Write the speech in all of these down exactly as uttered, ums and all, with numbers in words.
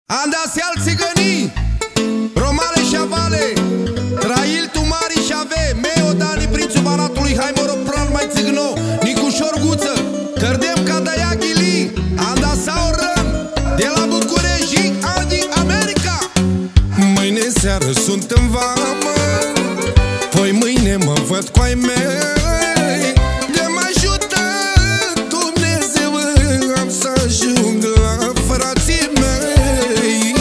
Andasial țigănii, Romale și Avale, Trail Tumari și Ave, Meo Dani, Prințul Baratului, hai mă rog, pran mai țigno, Nicușor Guță, Cărdem Cadaia Ghili, Andasau Răm, de la București, Adi, America. Mâine seară sunt în vamă, poi mâine mă văd cu ai mei. De mă ajută Dumnezeu, am să ajung la frații mei,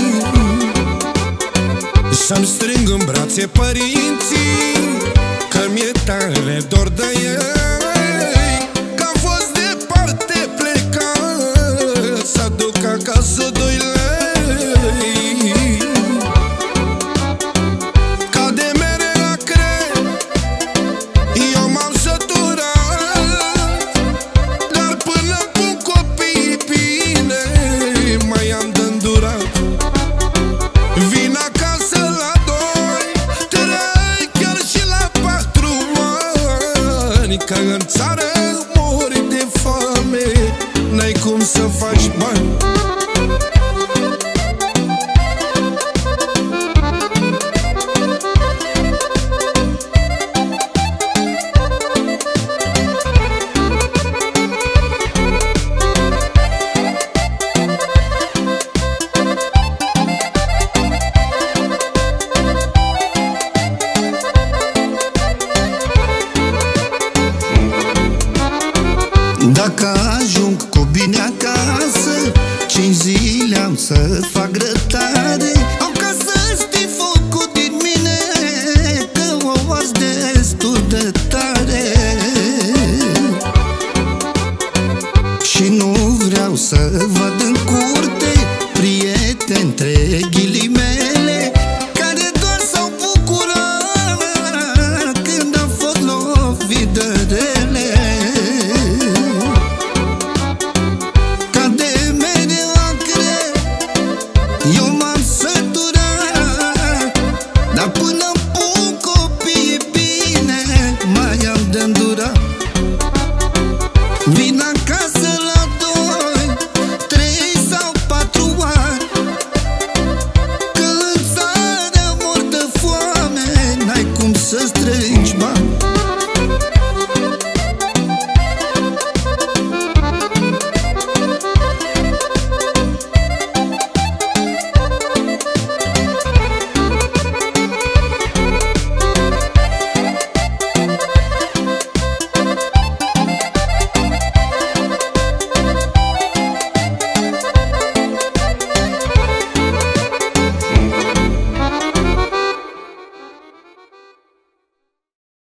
să-mi strâng în brațe părinții, că mi-e tare dor de ei, că am fost departe plecat, să aduc acasă doi lei. Ca de mere la cre, eu m-am săturat, dar până pun copiii bine, mai am de îndurat. Vin acasă la doi, trei, chiar și la patru ani, că în țară mori de foame, n-ai cum să faci bani. Dacă ajung cu bine acasă, cinci zile am să fac grătare.